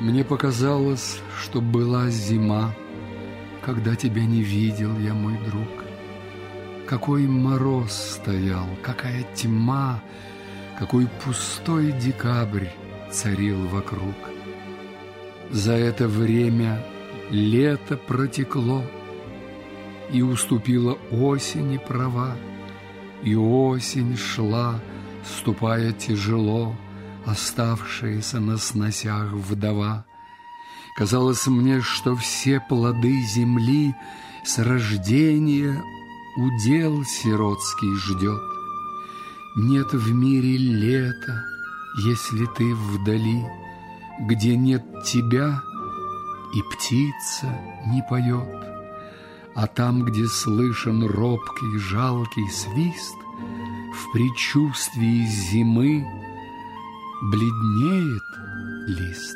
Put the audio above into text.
Мне показалось, что была зима, когда тебя не видел я, мой друг. Какой мороз стоял, какая тьма, какой пустой декабрь царил вокруг. За это время лето протекло, и уступила осени права, и осень шла, ступая тяжело, оставшаяся на сносях вдова. Казалось мне, что все плоды земли с рождения удел сиротский ждет. Нет в мире лета, если ты вдали, где нет тебя, и птица не поет. А там, где слышен робкий, жалкий свист, в предчувствии зимы бледнеет лист.